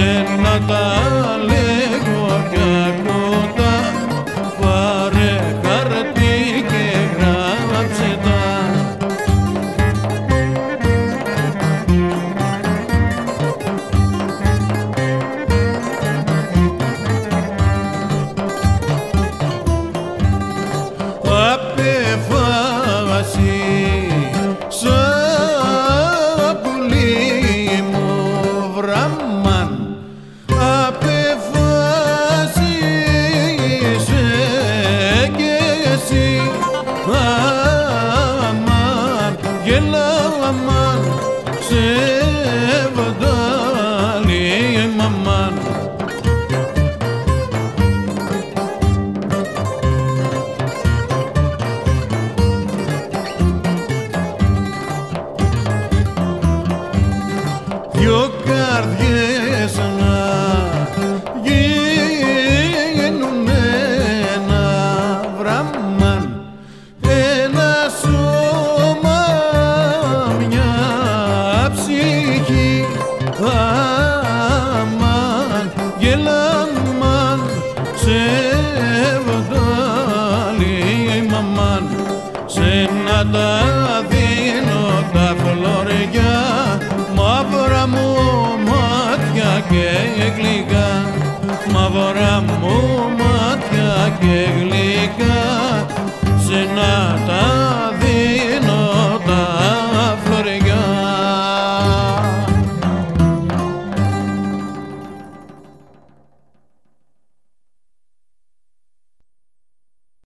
να τα λέγω κι ακούτα, πάρε χαρτί και γράψε τα. Απεφάσει σαν πουλί μου βραμμάν, απεφάσισε κι εσύ, αμάν γελάμαν σε βδάλι μαμάν. Δυο καρδιές να γίνουν ένα βραμμάν, ένα σώμα, μια ψυχή, αμάν γελάμαν σε βδάλι μαμάν. Σε να τα δίνω τα φλωριά, μαύρα μου μάτια και γλυκά, μαύρα μου μάτια και γλυκά, σε να τα δει